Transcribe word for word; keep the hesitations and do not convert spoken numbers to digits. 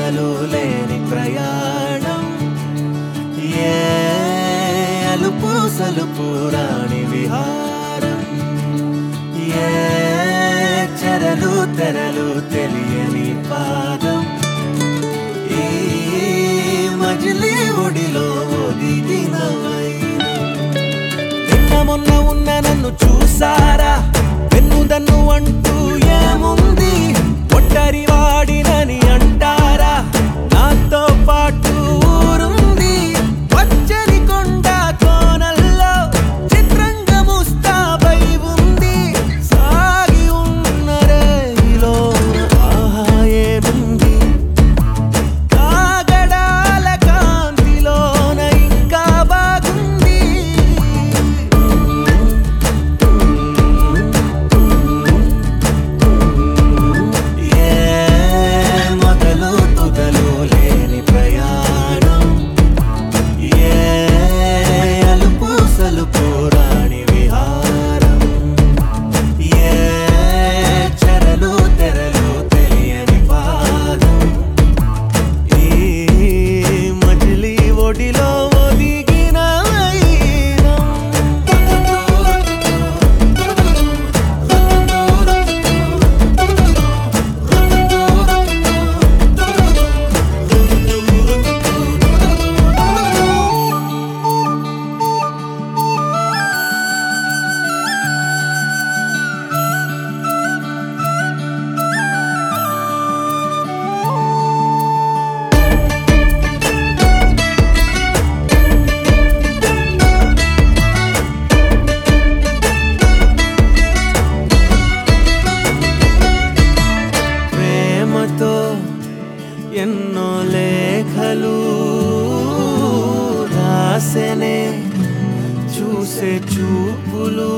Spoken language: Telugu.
తుదలు లేని ప్రయాణం ఏ అలుపు సలుపు రాణి విహారం ఏ చెరలు తెరలు తెలియని పాదం ఈ మజిలీ ఒడిలో ఒదిగిన వైనం నిన్న మొన్న ఉన్న నన్ను చూసారా వెన్నుదన్ను అంటూ ఏముంది ఒంటరి వాడినని అంటారా నాతో పాటు ఊరుంది పచ్చని కొండ కోనల్లో చిత్రంగా ముస్తాబై ఉంది సాగి ఉన్న రేలో ఆహా ఏముంది కాగడాల కాంతిలోన ఇంకా బాగుంది ఎన్నో లేఖలు రాసెనే చూసే చూపులు